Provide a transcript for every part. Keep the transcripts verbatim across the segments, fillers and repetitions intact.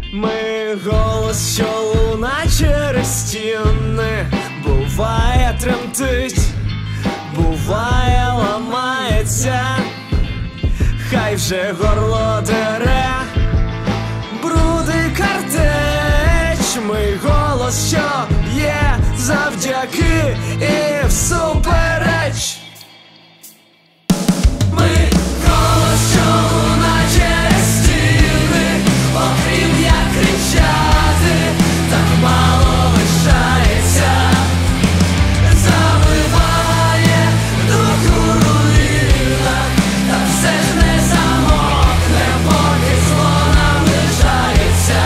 Ми голос, що луна через стіни. Буває тремтить, буває ламається, хай вже горло дере бруди картеч. Ми голос, що є завдяки і всупереч. Ми голос, що луна через стіни. Окрім як кричати, так мало лишається. Завиває дух у руїнах, та все ж не замовкне, поки зло наближається.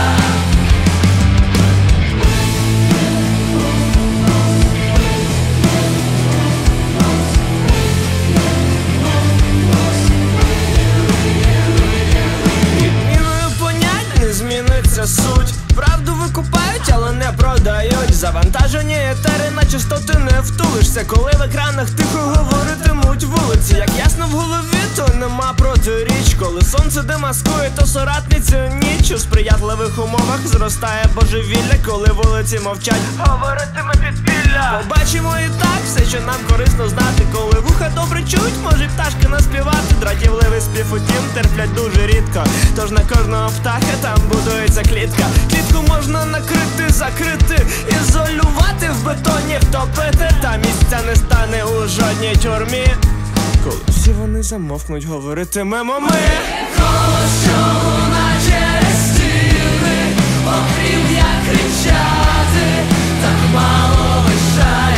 Підміною понять не зміниться суть. Правду викупають, але не продають. Завантажені етери на частоти не втулишся. Коли в екранах тихо говоритимуть вулиці. Як ясно в голові, то нема протиріч. Коли сонце демаскує, то соратницю ніч. У сприятливих умовах зростає божевілля. Коли вулиці мовчать, говоритиме підпілля. Побачимо і так все, що нам корисно знати. Коли вуха добре чують, може пташки наспівати. Дратівливий спів, утім, терплять дуже рідко. Тож на кожного птаха там будується клітка. Клітку можна накрити, закрити, ізолювати, в бетоні втопити. Та місця не стане у жодній тюрмі. Коли всі вони замовкнуть, говоритимемо ми. Голос, що луна через стіни. Окрім як кричати, так мало лишає.